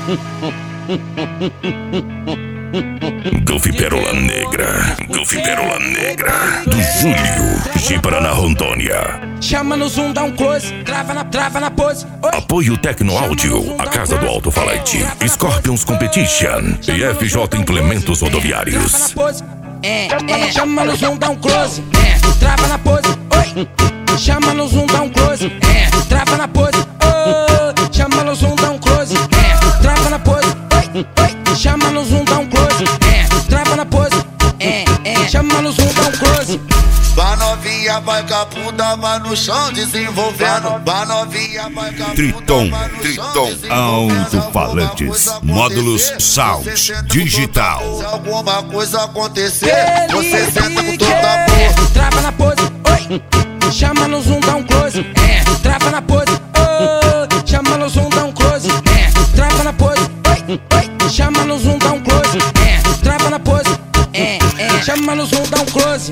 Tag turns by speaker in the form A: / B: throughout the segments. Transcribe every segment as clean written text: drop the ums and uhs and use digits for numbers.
A: Golfe Pérola Negra, Golfe Pérola Negra, do Júlio, de Paraná, Rondônia.
B: Chama no zoom, dá um close, trava na pose. Oi.
A: Apoio Tecno Áudio, a casa do alto-falante, Scorpions Competition e FJ Implementos Rodoviários.
B: Chama no zoom, dá um close, trava na pose. Oi. Chama no zoom, dá um close, trava na pose. Oh. Chama no zoom, dá um close, trava na pose. Oi. Oi. Chama no zoom, dá um close, trava na pose. Chama no zoom, dá um close.
C: Vai novinha, vai capuda, vai no chão desenvolvendo. Vai novinha, vai capuda,
D: Triton,
C: vai no chão
D: Triton
C: desenvolvendo.
D: Alto-Falantes, módulos Sound Digital.
C: Se alguma coisa acontecer, você senta com todo amor.
B: Trava na pose, oi. Chama no zoom, dá um close, trava na pose. Oh. Chama no zoom, dá um close, trava na pose. Oi. Oi. Chama no zoom, dá um close, trava na pose. Chama no zoom, dá um close.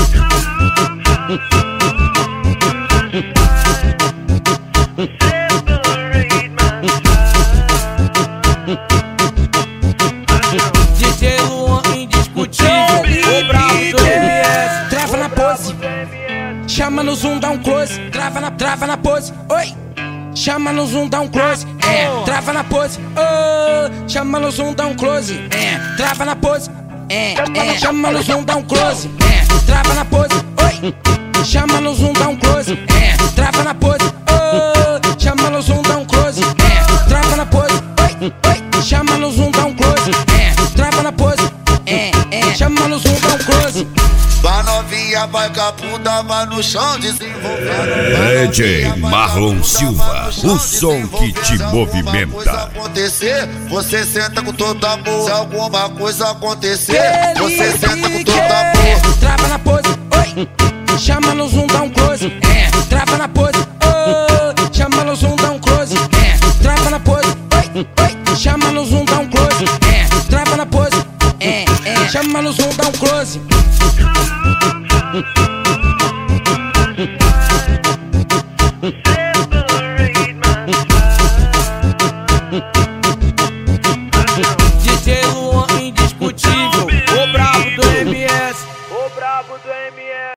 E: DJ Luan indiscutível, o bravo do MS.
B: Trava na pose. Chama no zoom, dá um close, trava na pose. Oi. Chama no zoom, dá um close, trava na pose. Oh. Chama no zoom, dá um close, trava na pose. Chama no zoom, dá um close, trava na pose. Oi. Chama no zoom, dá um close, trava na pose. Oh. Chama no zoom, dá um close, trava na pose. Oi. Oi. Chama no zoom, dá um close, trava na pose. Chama no zoom, dá um close.
C: Vai novinha, vai capuda, vai no chão desenvolvendo.
D: DJ Marlon Silva, o som que te
C: Se alguma coisa
D: movimenta.
C: acontecer, você senta com todo amor. Se alguma coisa acontecer, você senta com todo amor.
B: Trava na pose, oi. Chama no zoom, dá um close, trava na pose. Oh. Chama no zoom, dá um close, trava na pose. Oi. Oi. Chama no zoom, dá um close, trava na pose. Chama no zoom, dá um close.
F: Say